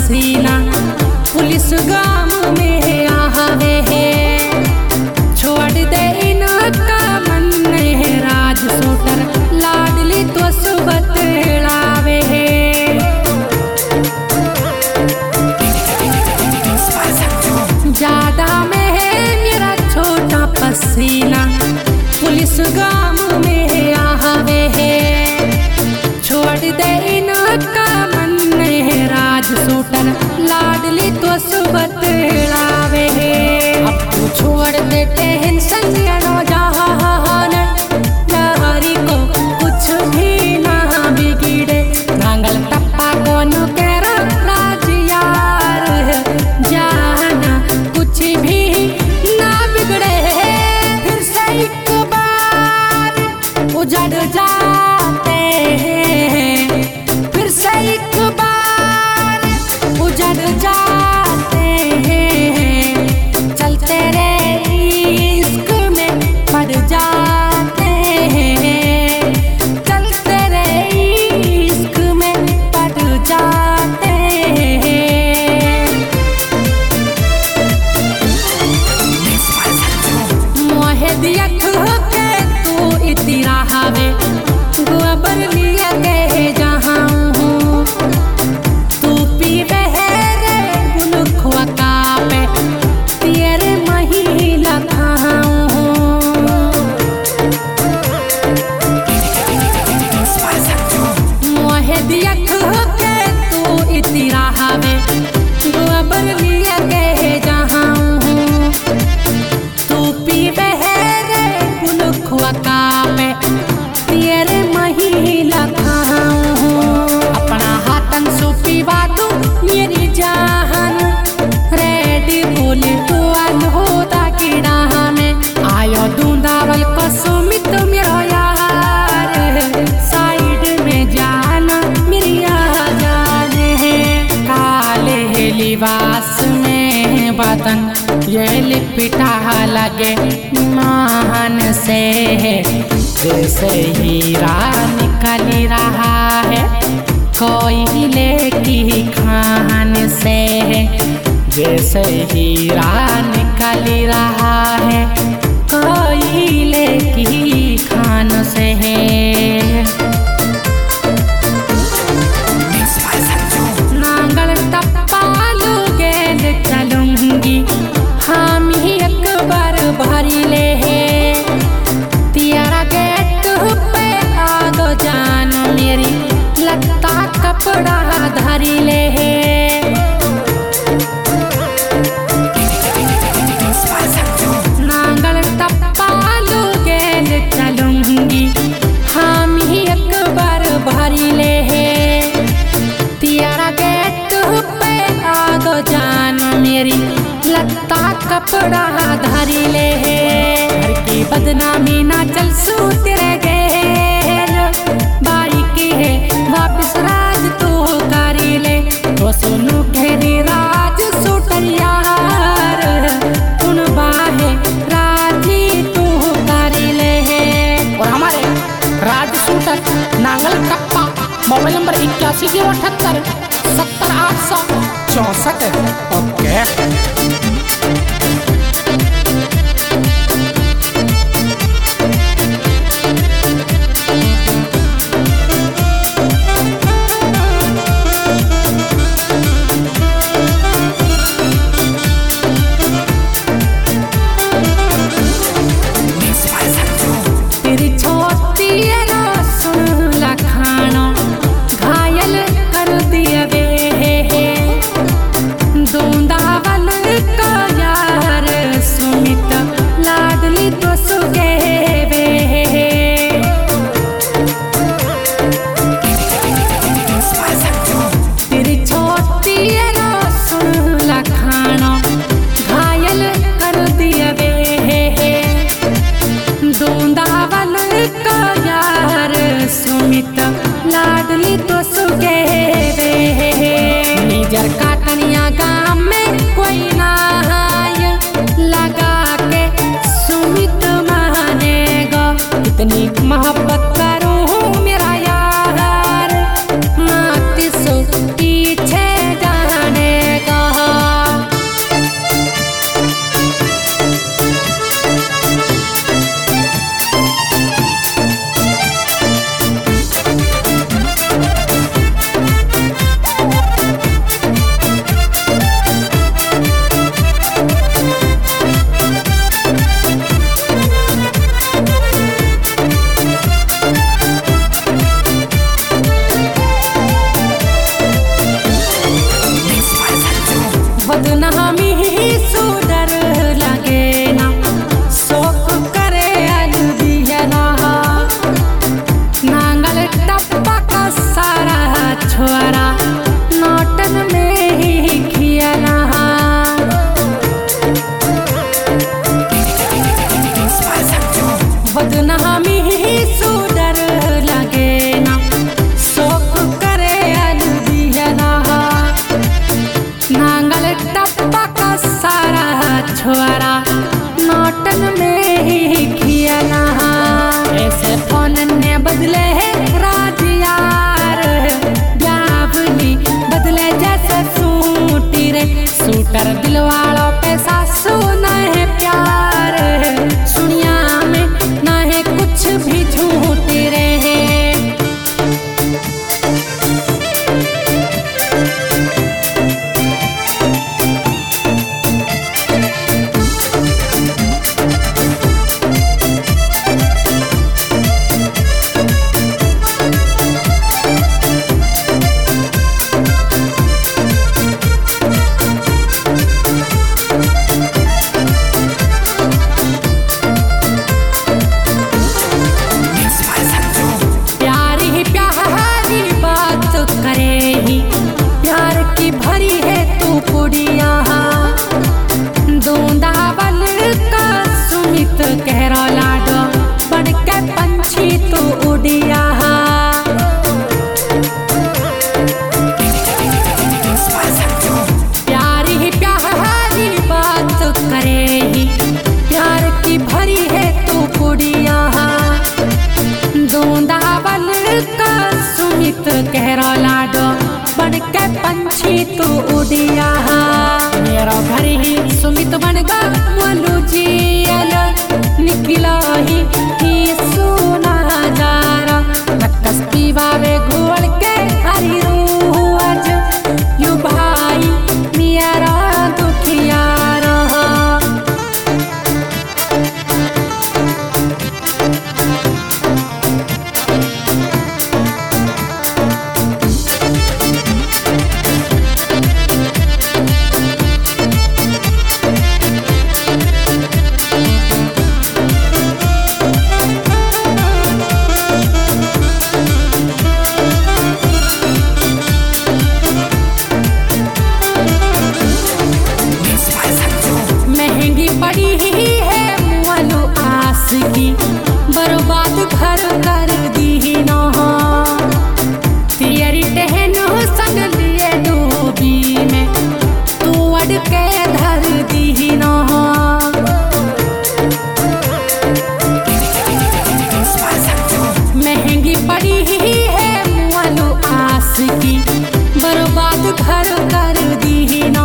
पसीना पुलिस गाम में आवे है, छोड़ दे इनका मन राज सूटर लाडली तो सुबत लावे है। ज्यादा में है मेरा छोटा पसीना पुलिस गाम में आवे है, छोड़ दे इनका मन राज सूटर लाडली तो सुबत लावे है। अब तू छोड़ दे टेंशन जहान लहरी को कुछ भी ना बिगड़े, नांगल टप्पा कौन केरा राज यार जाना कुछ भी ना बिगड़े। फिर से एक बार उजड़ जाते हैं, फिर से एक बार उजड़ जाते हैं, चलते रे इश्क में पड़ जाते हैं, चलते रे इश्क में पड़ जाते हैं। मोहे दिया के तू इतिरा हवे गोबर लिया के जहाँ हूँ, तू पीवे रे बुलखुआ का पे तेरे महिला खाऊं। मोहे दिया के तू इतिरा हवे गोबर लिया के जहाँ हूँ, तू पीवे रे बुलखुआ का पे तेरे महिला खाऊं। अपना हाथन सो पीवा तू मेरी जान रेडी बोले तो अल होता कीड़ा में आयो दूंदावल को सुमित मेरा यार, साइड में जाना मेरी जान है। काले लिबास में बदन ये लिपटा लगे मान से, जैसे हीरा निकल रहा है कोयले की खान से, जैसे हीरा निकल रहा है कोयले की खान से। नांगल टप्पा गेंद चलूंगी हम ही एक बार भरी ले है, तेरा गेट पे आगो जान मेरी लत्ता कपड़ा धरी ले है। नांगल टप्पा गेंद चलूंगी हम ही एक बार भरी ले है, तेरा गेट पे आगो जान मेरी लत्ता कपड़ा धरी ले है। घर की बदनामी ना चल सू तेरे गेल बाई की है वापिस राज तू करी ले, तो सुनू घेरी राज सूटर यार उन बाहे राजी तू करी ले है। और हमारे राज सूटर नांगल टप्पा मोबाइल नंबर 8178 70 864। ओके तेरी छोटी ना सुन लखाना घायल कर दिया वे, दूंदावल का यार सुमित लाडली तो सुगे वे। तेरी छोटी ना सुन लखाना घायल कर दिया वे, दूंदावल का यार सुमित लाडली तो सुगे वे। निजर काटनिया गाँव में कोई ना लगा के सुमित मानेगा, इतनी मोहब्बत करूँ मेरा यार माती सो पीछे जाने दिलवालों पे सासू न है प्यार, सुनिया में न है कुछ भी झूठ रहे। भरी है तू कुड़िया दूंदावल का सुमित कहरा लाडो बन के पंछी तू उड़िया। प्यारी ही प्यारी बात करेगी, प्यार की भरी है तू कुड़िया दूंदावल का सुमित कहरा लाडो बन के पंछी तू उड़िया। मेरा घर ही सुमित बन गा मोलू जियल निकला ही सोना जारा बकस पीवावे घोल के हरी रूह अज यू भाई मेरा दुखिया रहा। पड़ी ही है मुअलू आस की बर्बाद घर कर दी न तेरी टहन संग लिए डूबी में तू अड़ के धर दी न। महंगी पड़ी ही है मुअलू आस की बर्बाद घर कर दी न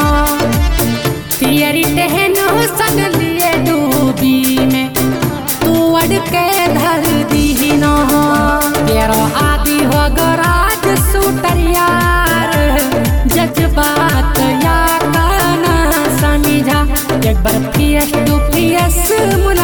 तेरी टहन संग लिए डूबी में तू अड़ के धर दी न। तेरा आदि हो गराज सूटर यार जज्बात या का ना समझा एक बार फियस तू फियस मुला